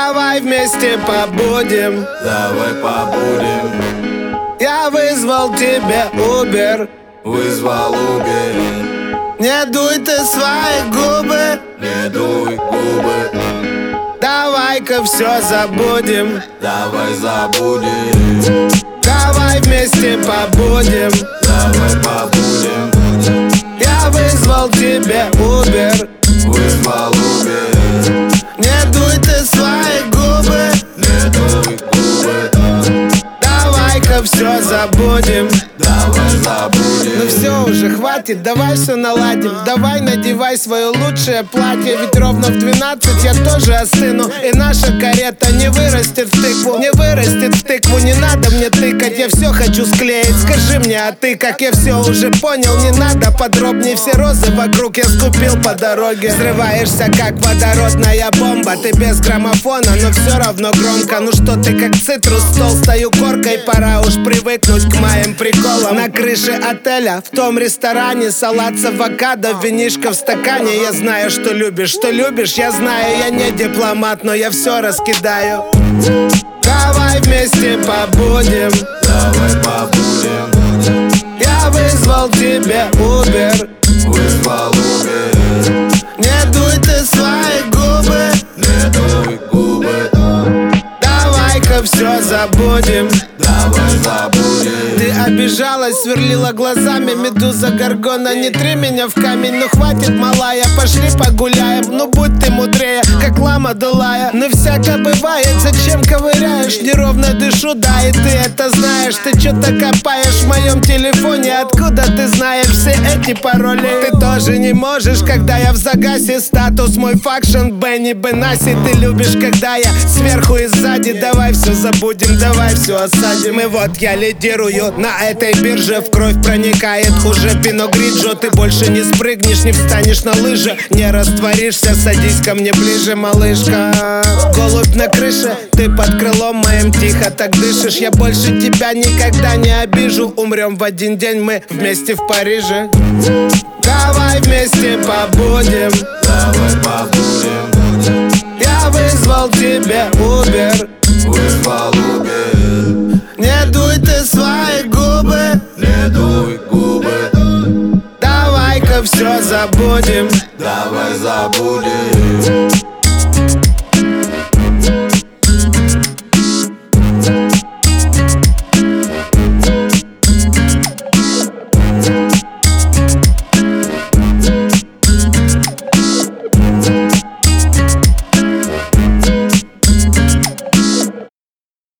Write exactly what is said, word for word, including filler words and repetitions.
Давай вместе побудем, давай побудем. Я вызвал тебе Uber, вызвал Uber. Не дуй ты свои губы, не дуй губы. Давай-ка все забудем, давай забудем. Давай вместе побудем, давай побудем. Я вызвал тебе Uber, вызвал Uber. Не дуй ты свои губы, не дуй губы. Давай-ка все забудем, давай забудем. Ну все уже, хватит, давай все наладим. Давай надевай свое лучшее платье, ведь ровно в двенадцать я тоже остыну. И наша карета не вырастет в тыкву, не вырастет в тыкву. Не надо мне тыкать, я все хочу склеить. Скажи мне, а ты, как я все уже понял. Не надо подробнее, все розы вокруг я скупил по дороге. Взрываешься, как водородная бомба. Ты без граммофона, но все равно громко. Ну что ты, как цитрус с толстою коркой. Пора уж привыкнуть к моим приколам. На крыше отеля, в том ресторане, салат с авокадо, винишко в стакане. Я знаю, что любишь, что любишь, я знаю. Я не дипломат, но я все раскидаю. Давай вместе побудем, давай побудем. Я вызвал тебе Uber, вызвал Uber. Не дуй ты свои губы, не дуй губы. Давай-ка все забудем, давай забудем. Ты обижалась, сверлила глазами, медуза Горгона. Не три меня в камень, ну хватит, малая, пошли погуляем. Ну будь ты мудрее, как лама дулая. Ну всяко бывает, зачем ковыряешь? Неровно дышу, да, и ты это знаешь. Ты что-то копаешь в моем телефоне. Откуда ты знаешь все эти пароли? Ты тоже не можешь, когда я в загасе. Статус мой факшн, Бенни Бенаси. Ты любишь, когда я сверху и сзади. Давай все забудем, давай все осадим. И вот я лидирую на этой бирже, в кровь проникает уже Пино Гриджо. Ты больше не спрыгнешь, не встанешь на лыжи, не растворишься, садись ко мне ближе, малышка. Голубь на крыше, ты под крылом моим тихо так дышишь. Я больше тебя никогда не обижу. Умрем в один день мы вместе в Париже. Давай вместе побудем, давай побудем. Я вызвал тебе Uber, вызвал Uber. Не дуй ты свои губы, не дуй губы. Давай-ка все забудем, давай забудем.